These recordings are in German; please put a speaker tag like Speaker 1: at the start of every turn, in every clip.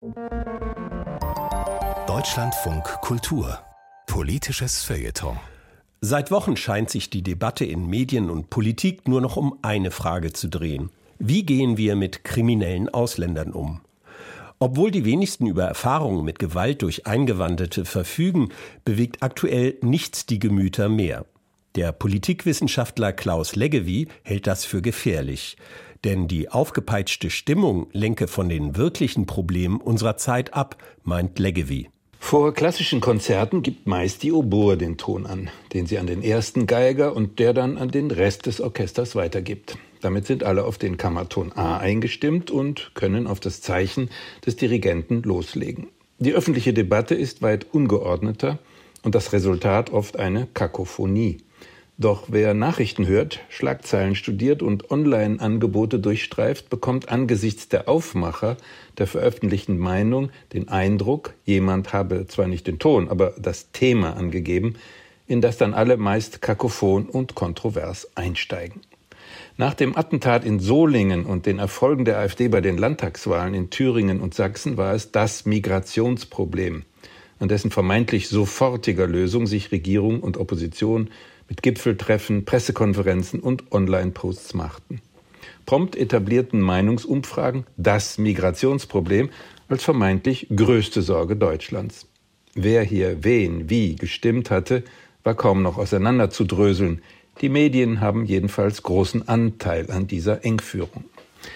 Speaker 1: Deutschlandfunk Kultur. Politisches Feuilleton.
Speaker 2: Seit Wochen scheint sich die Debatte in Medien und Politik nur noch um eine Frage zu drehen. Wie gehen wir mit kriminellen Ausländern um? Obwohl die wenigsten über Erfahrungen mit Gewalt durch Eingewanderte verfügen, bewegt aktuell nichts die Gemüter mehr. Der Politikwissenschaftler Klaus Leggevi hält das für gefährlich. Denn die aufgepeitschte Stimmung lenke von den wirklichen Problemen unserer Zeit ab, meint Leggevi.
Speaker 3: Vor klassischen Konzerten gibt meist die Oboe den Ton an, den sie an den ersten Geiger und der dann an den Rest des Orchesters weitergibt. Damit sind alle auf den Kammerton A eingestimmt und können auf das Zeichen des Dirigenten loslegen. Die öffentliche Debatte ist weit ungeordneter und das Resultat oft eine Kakophonie. Doch wer Nachrichten hört, Schlagzeilen studiert und Online-Angebote durchstreift, bekommt angesichts der Aufmacher der veröffentlichten Meinung den Eindruck, jemand habe zwar nicht den Ton, aber das Thema angegeben, in das dann alle meist kakophon und kontrovers einsteigen. Nach dem Attentat in Solingen und den Erfolgen der AfD bei den Landtagswahlen in Thüringen und Sachsen war es das Migrationsproblem, an dessen vermeintlich sofortiger Lösung sich Regierung und Opposition mit Gipfeltreffen, Pressekonferenzen und Online-Posts machten. Prompt etablierten Meinungsumfragen das Migrationsproblem als vermeintlich größte Sorge Deutschlands. Wer hier wen wie gestimmt hatte, war kaum noch auseinanderzudröseln. Die Medien haben jedenfalls großen Anteil an dieser Engführung.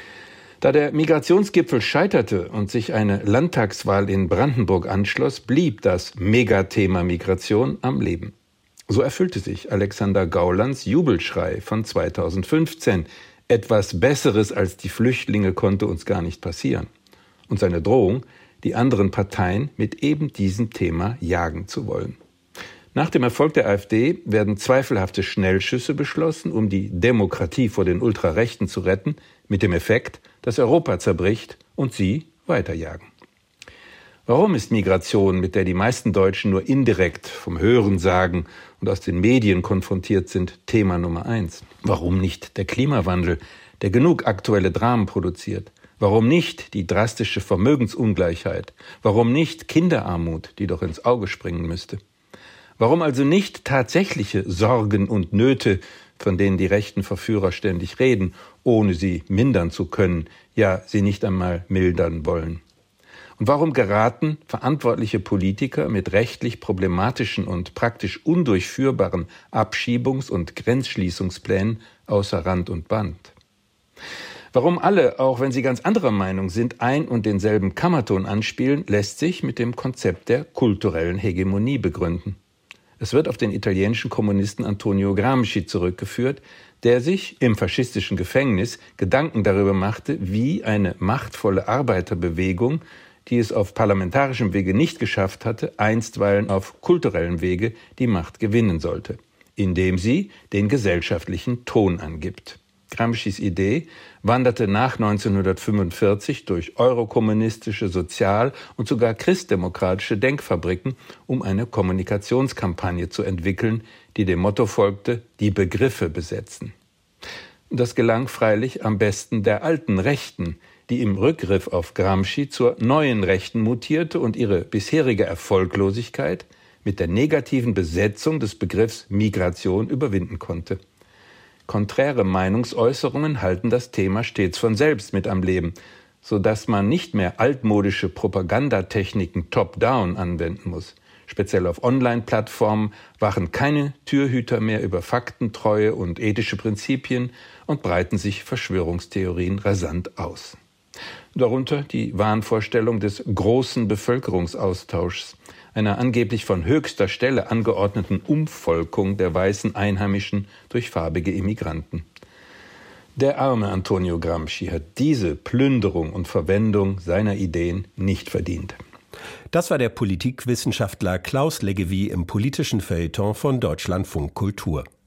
Speaker 3: Da der Migrationsgipfel scheiterte und sich eine Landtagswahl in Brandenburg anschloss, blieb das Megathema Migration am Leben. So erfüllte sich Alexander Gaulands Jubelschrei von 2015. Etwas Besseres als die Flüchtlinge konnte uns gar nicht passieren. Und seine Drohung, die anderen Parteien mit eben diesem Thema jagen zu wollen. Nach dem Erfolg der AfD werden zweifelhafte Schnellschüsse beschlossen, um die Demokratie vor den Ultrarechten zu retten, mit dem Effekt, dass Europa zerbricht und sie weiterjagen. Warum ist Migration, mit der die meisten Deutschen nur indirekt vom Hörensagen und aus den Medien konfrontiert sind, Thema Nummer 1? Warum nicht der Klimawandel, der genug aktuelle Dramen produziert? Warum nicht die drastische Vermögensungleichheit? Warum nicht Kinderarmut, die doch ins Auge springen müsste? Warum also nicht tatsächliche Sorgen und Nöte, von denen die rechten Verführer ständig reden, ohne sie mindern zu können, ja, sie nicht einmal mildern wollen? Und warum geraten verantwortliche Politiker mit rechtlich problematischen und praktisch undurchführbaren Abschiebungs- und Grenzschließungsplänen außer Rand und Band? Warum alle, auch wenn sie ganz anderer Meinung sind, ein und denselben Kammerton anspielen, lässt sich mit dem Konzept der kulturellen Hegemonie begründen. Es wird auf den italienischen Kommunisten Antonio Gramsci zurückgeführt, der sich im faschistischen Gefängnis Gedanken darüber machte, wie eine machtvolle Arbeiterbewegung, die es auf parlamentarischem Wege nicht geschafft hatte, einstweilen auf kulturellem Wege die Macht gewinnen sollte, indem sie den gesellschaftlichen Ton angibt. Gramscis Idee wanderte nach 1945 durch eurokommunistische, sozial- und sogar christdemokratische Denkfabriken, um eine Kommunikationskampagne zu entwickeln, die dem Motto folgte, die Begriffe besetzen. Das gelang freilich am besten der alten Rechten, die im Rückgriff auf Gramsci zur neuen Rechten mutierte und ihre bisherige Erfolglosigkeit mit der negativen Besetzung des Begriffs Migration überwinden konnte. Konträre Meinungsäußerungen halten das Thema stets von selbst mit am Leben, sodass man nicht mehr altmodische Propagandatechniken top-down anwenden muss. Speziell auf Online-Plattformen wachen keine Türhüter mehr über Faktentreue und ethische Prinzipien und breiten sich Verschwörungstheorien rasant aus. Darunter die Wahnvorstellung des großen Bevölkerungsaustauschs, einer angeblich von höchster Stelle angeordneten Umvolkung der weißen Einheimischen durch farbige Immigranten. Der arme Antonio Gramsci hat diese Plünderung und Verwendung seiner Ideen nicht verdient.
Speaker 2: Das war der Politikwissenschaftler Klaus Leggevi im politischen Feuilleton von Deutschlandfunk Kultur.